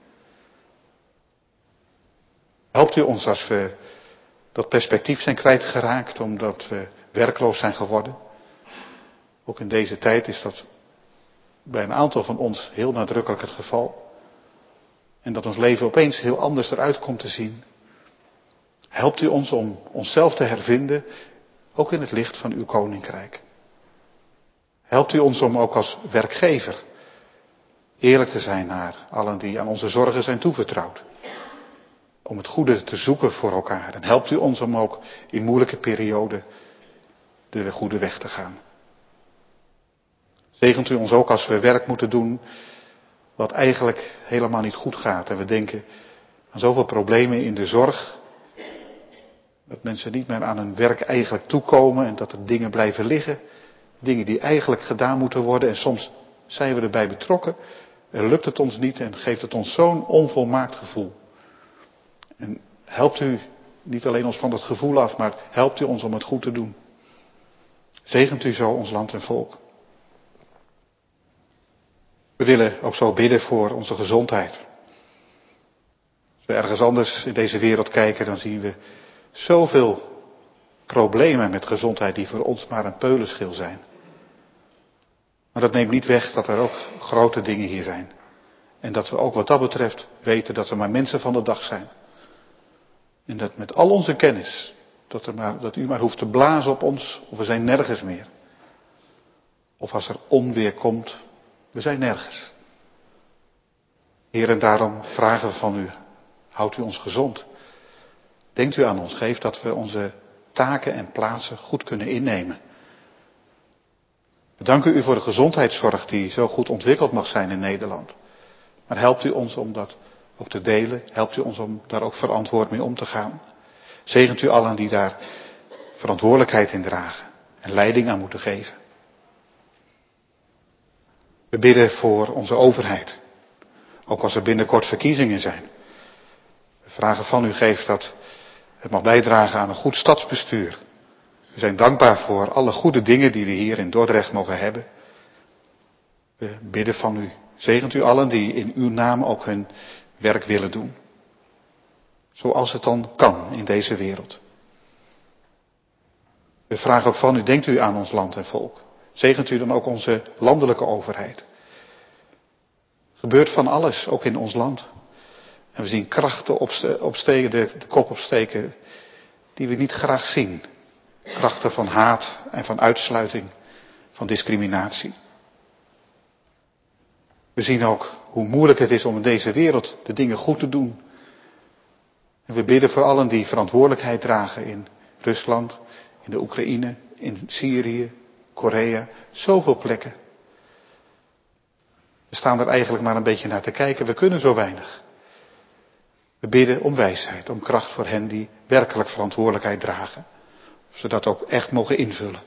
Helpt u ons als we dat perspectief zijn kwijtgeraakt omdat we werkloos zijn geworden. Ook in deze tijd is dat bij een aantal van ons heel nadrukkelijk het geval. En dat ons leven opeens heel anders eruit komt te zien. Helpt u ons om onszelf te hervinden, ook in het licht van uw koninkrijk. Helpt u ons om ook als werkgever eerlijk te zijn naar allen die aan onze zorgen zijn toevertrouwd. Om het goede te zoeken voor elkaar. En helpt u ons om ook in moeilijke perioden de goede weg te gaan. Zegent u ons ook als we werk moeten doen wat eigenlijk helemaal niet goed gaat. En we denken aan zoveel problemen in de zorg. Dat mensen niet meer aan hun werk eigenlijk toekomen en dat er dingen blijven liggen. Dingen die eigenlijk gedaan moeten worden en soms zijn we erbij betrokken. En lukt het ons niet en geeft het ons zo'n onvolmaakt gevoel. En helpt u niet alleen ons van dat gevoel af, maar helpt u ons om het goed te doen. Zegent u zo ons land en volk. We willen ook zo bidden voor onze gezondheid. Als we ergens anders in deze wereld kijken, dan zien we zoveel problemen met gezondheid die voor ons maar een peulenschil zijn. Maar dat neemt niet weg dat er ook grote dingen hier zijn. En dat we ook wat dat betreft weten dat we maar mensen van de dag zijn. En dat met al onze kennis, dat u maar hoeft te blazen op ons, of we zijn nergens meer. Of als er onweer komt, we zijn nergens. Heer, en daarom vragen we van u, houdt u ons gezond. Denkt u aan ons, geef dat we onze taken en plaatsen goed kunnen innemen. We danken u voor de gezondheidszorg die zo goed ontwikkeld mag zijn in Nederland. Maar helpt u ons om dat ook te delen? Helpt u ons om daar ook verantwoord mee om te gaan? Zegent u allen die daar verantwoordelijkheid in dragen en leiding aan moeten geven. We bidden voor onze overheid. Ook als er binnenkort verkiezingen zijn. We vragen van u, geef dat het mag bijdragen aan een goed stadsbestuur. We zijn dankbaar voor alle goede dingen die we hier in Dordrecht mogen hebben. We bidden van u. Zegent u allen die in uw naam ook hun werk willen doen. Zoals het dan kan in deze wereld. We vragen ook van u, denkt u aan ons land en volk. Zegent u dan ook onze landelijke overheid. Er gebeurt van alles, ook in ons land. En we zien krachten opsteken, de kop opsteken, die we niet graag zien. Krachten van haat en van uitsluiting, van discriminatie. We zien ook hoe moeilijk het is om in deze wereld de dingen goed te doen. En we bidden voor allen die verantwoordelijkheid dragen in Rusland, in de Oekraïne, in Syrië, Korea, zoveel plekken. We staan er eigenlijk maar een beetje naar te kijken, we kunnen zo weinig. We bidden om wijsheid, om kracht voor hen die werkelijk verantwoordelijkheid dragen. Of ze dat ook echt mogen invullen.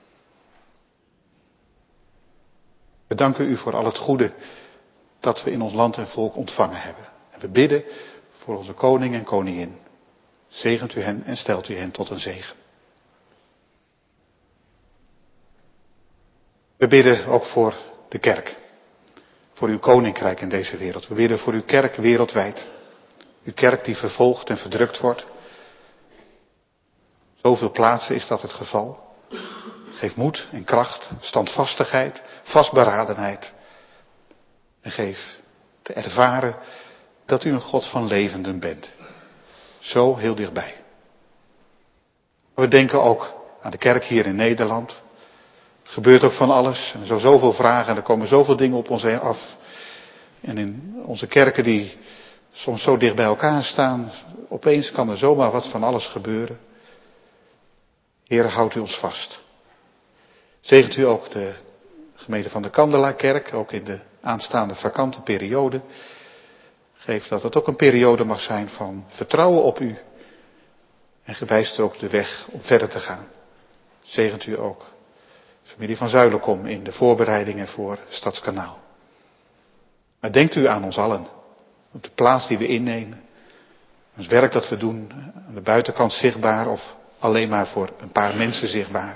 We danken u voor al het goede dat we in ons land en volk ontvangen hebben. En we bidden voor onze koning en koningin. Zegent u hen en stelt u hen tot een zegen. We bidden ook voor de kerk. Voor uw koninkrijk in deze wereld. We bidden voor uw kerk wereldwijd. Uw kerk die vervolgd en verdrukt wordt. Zoveel plaatsen is dat het geval. Geef moed en kracht, standvastigheid, vastberadenheid. En geef te ervaren dat u een God van levenden bent. Zo heel dichtbij. We denken ook aan de kerk hier in Nederland. Er gebeurt ook van alles. En er zijn zoveel vragen en er komen zoveel dingen op ons heen af. En in onze kerken die soms zo dicht bij elkaar staan, opeens kan er zomaar wat van alles gebeuren. Heer, houdt u ons vast. Zegent u ook de gemeente van de Kandelaarkerk, ook in de aanstaande vakante periode. Geef dat het ook een periode mag zijn van vertrouwen op u. En gewijst ook de weg om verder te gaan. Zegent u ook familie van Zuilenkom in de voorbereidingen voor Stadskanaal. Maar denkt u aan ons allen. Op de plaats die we innemen. Het werk dat we doen aan de buitenkant zichtbaar of alleen maar voor een paar mensen zichtbaar.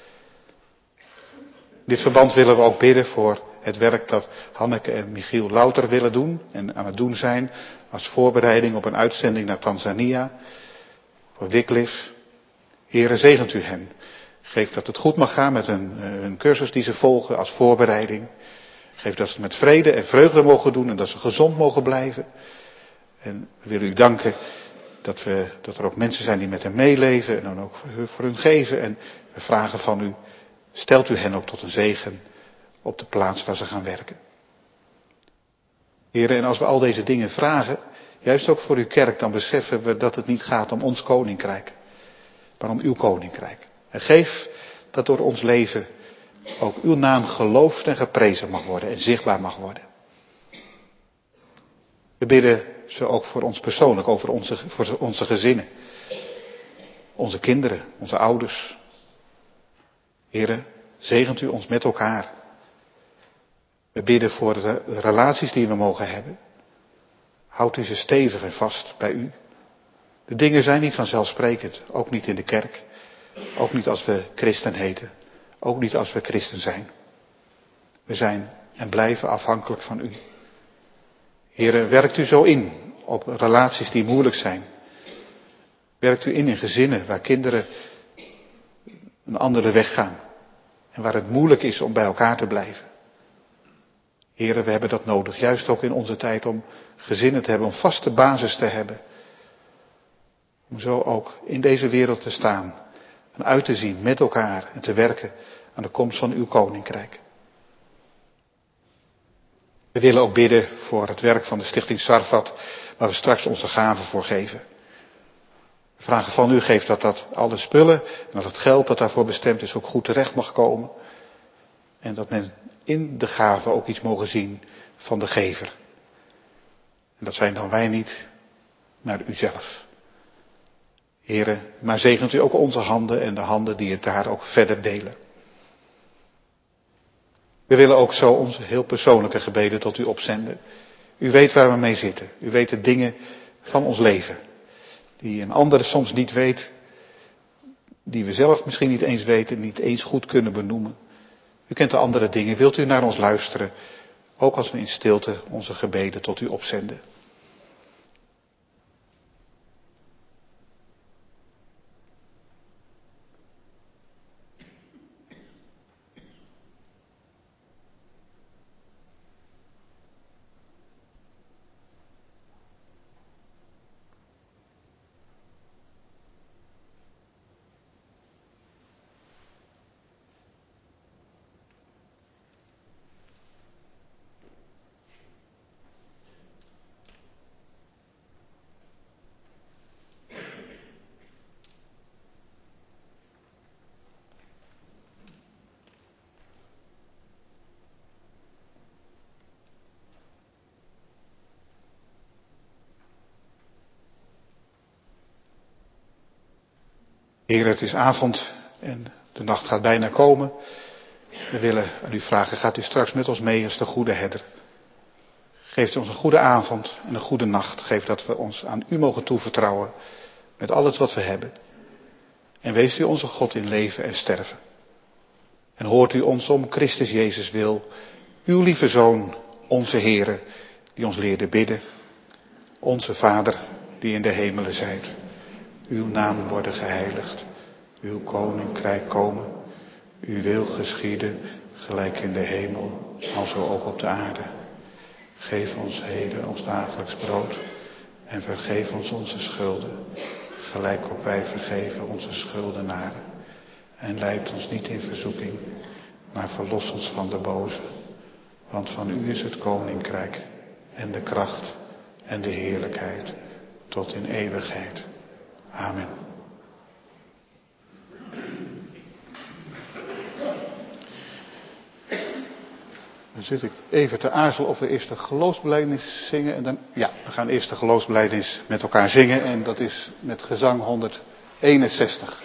In dit verband willen we ook bidden voor het werk dat Hanneke en Michiel louter willen doen en aan het doen zijn als voorbereiding op een uitzending naar Tanzania. Voor Wycliffe. Heere, zegent u hen. Geef dat het goed mag gaan met hun cursus die ze volgen als voorbereiding. Geef dat ze met vrede en vreugde mogen doen en dat ze gezond mogen blijven. En we willen u danken dat er ook mensen zijn die met hen meeleven en dan ook voor hun geven. En we vragen van u, stelt u hen ook tot een zegen op de plaats waar ze gaan werken. Heren, en als we al deze dingen vragen, juist ook voor uw kerk, dan beseffen we dat het niet gaat om ons koninkrijk, maar om uw koninkrijk. En geef dat door ons leven ook uw naam geloofd en geprezen mag worden en zichtbaar mag worden. We bidden ze ook voor ons persoonlijk, voor onze gezinnen, onze kinderen, onze ouders. Heren, zegent u ons met elkaar. We bidden voor de relaties die we mogen hebben. Houdt u ze stevig en vast bij u. De dingen zijn niet vanzelfsprekend, ook niet in de kerk. Ook niet als we christen heten. Ook niet als we christen zijn. We zijn en blijven afhankelijk van u. Heren, werkt u zo in op relaties die moeilijk zijn. Werkt u in gezinnen waar kinderen een andere weg gaan. En waar het moeilijk is om bij elkaar te blijven. Heren, we hebben dat nodig. Juist ook in onze tijd om gezinnen te hebben, om vaste basis te hebben. Om zo ook in deze wereld te staan. En uit te zien met elkaar en te werken aan de komst van uw koninkrijk. We willen ook bidden voor het werk van de Stichting Sarfat, waar we straks onze gaven voor geven. We vragen van u, geef dat alle spullen en dat het geld dat daarvoor bestemd is ook goed terecht mag komen. En dat men in de gaven ook iets mogen zien van de gever. En dat zijn dan wij niet, maar u zelf. Heren, maar zegent u ook onze handen en de handen die het daar ook verder delen. We willen ook zo onze heel persoonlijke gebeden tot u opzenden. U weet waar we mee zitten. U weet de dingen van ons leven. Die een ander soms niet weet. Die we zelf misschien niet eens weten, niet eens goed kunnen benoemen. U kent de andere dingen. Wilt u naar ons luisteren? Ook als we in stilte onze gebeden tot u opzenden. Heer, het is avond en de nacht gaat bijna komen. We willen aan u vragen, gaat u straks met ons mee als de goede herder? Geeft u ons een goede avond en een goede nacht. Geef dat we ons aan u mogen toevertrouwen met alles wat we hebben. En wees u onze God in leven en sterven. En hoort u ons om Christus Jezus wil, uw lieve Zoon, onze Heere, die ons leerde bidden. Onze Vader, die in de hemelen zijt. Uw naam worden geheiligd. Uw koninkrijk komen. Uw wil geschieden, gelijk in de hemel, alzo ook op de aarde. Geef ons heden ons dagelijks brood. En vergeef ons onze schulden, gelijk ook wij vergeven onze schuldenaren. En leid ons niet in verzoeking, maar verlos ons van de boze. Want van u is het koninkrijk en de kracht en de heerlijkheid tot in eeuwigheid. Amen. Dan zit ik even te aarzelen of we eerst de geloofsbelijdenis zingen. En dan, ja, we gaan eerst de geloofsbelijdenis met elkaar zingen. En dat is met gezang 161.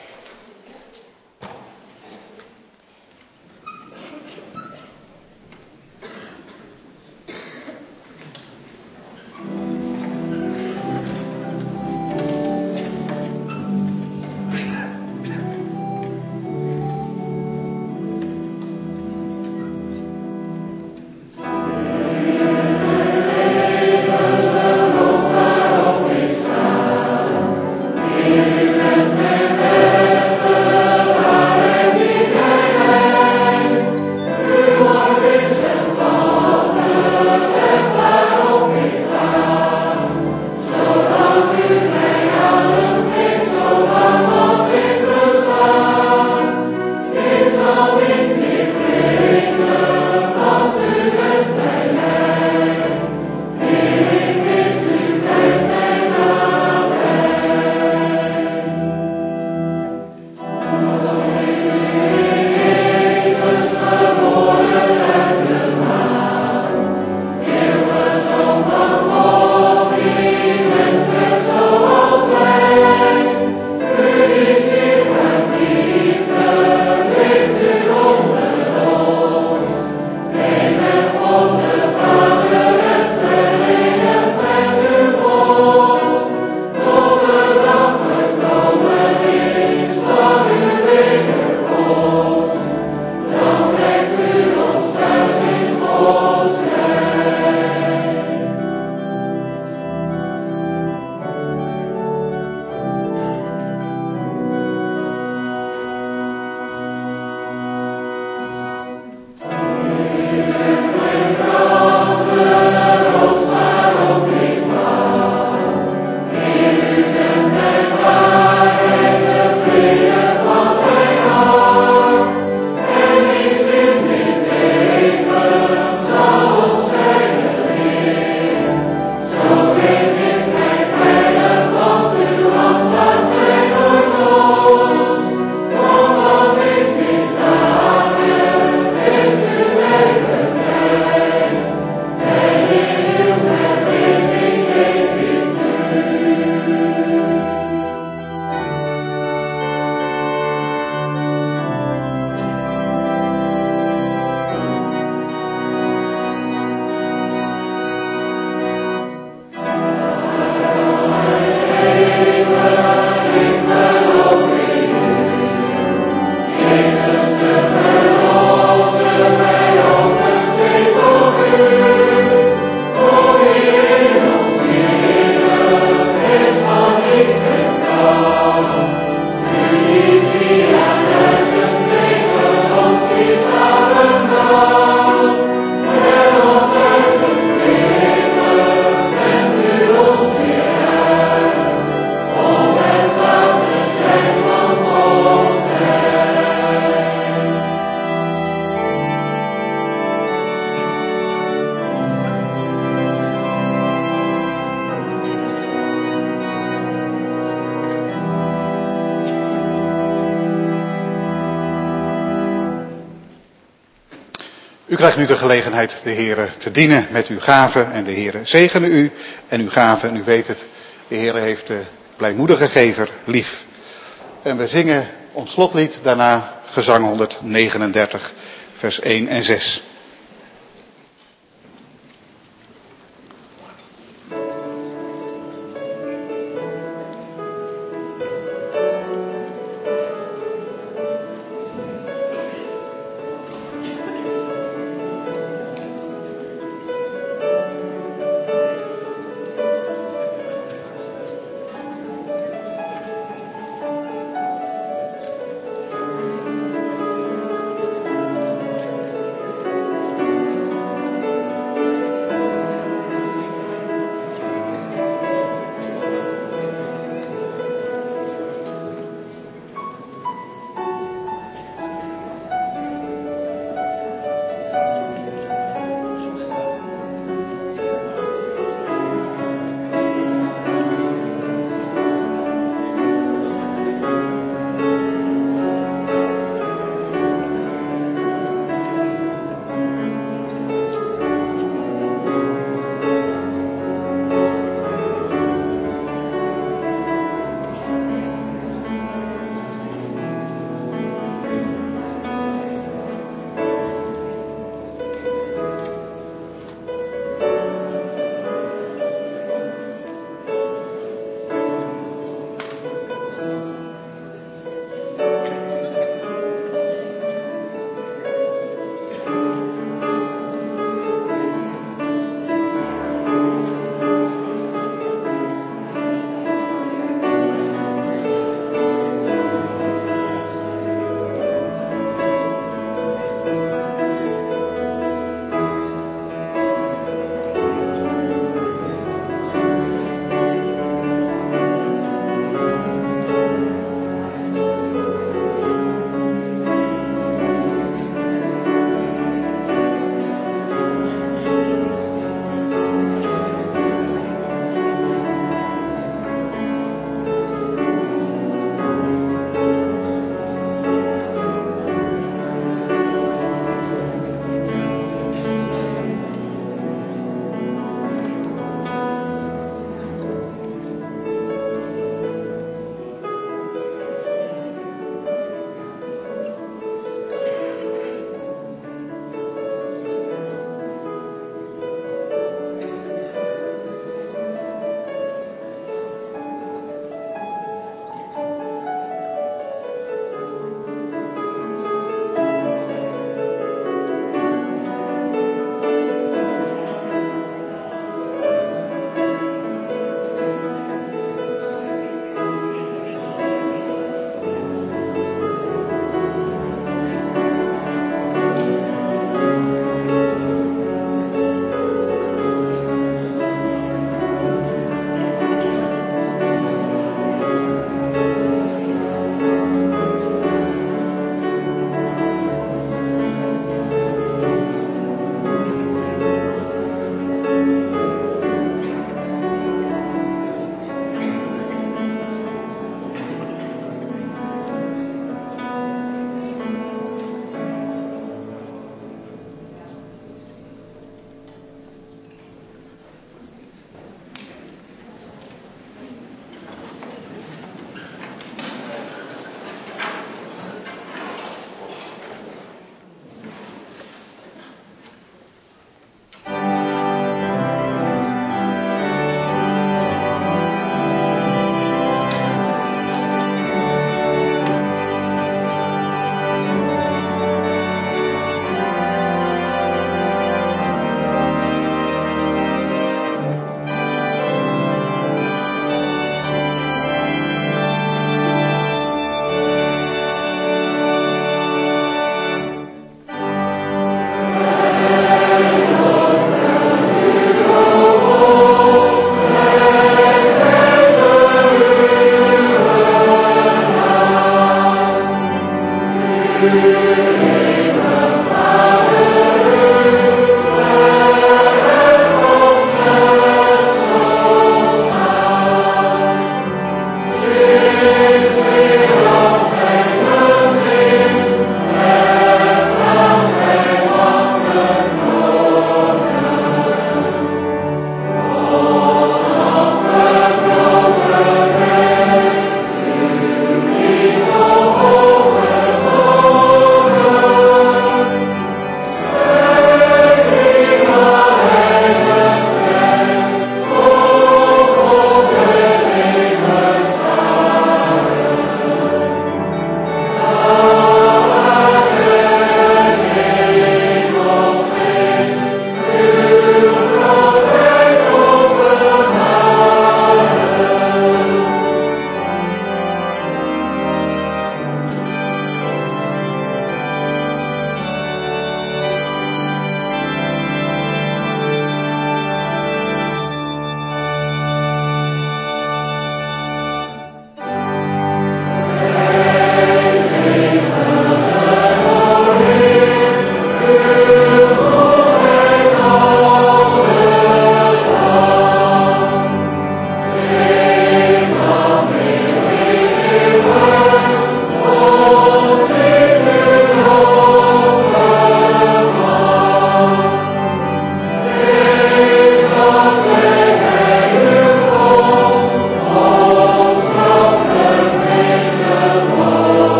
U krijgt nu de gelegenheid de Heere te dienen met uw gaven en de Heere zegene u en uw gaven. En u weet het, de Heere heeft de blijmoedige gever lief. En we zingen ons slotlied daarna, gezang 139, vers 1 en 6.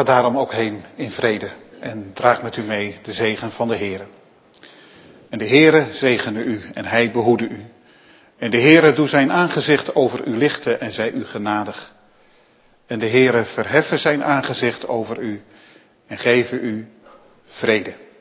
Ga daarom ook heen in vrede en draag met u mee de zegen van de Heere. En de Heere zegene u en hij behoede u. En de Heere doe zijn aangezicht over u lichten en zij u genadig. En de Heere verheffen zijn aangezicht over u en geven u vrede.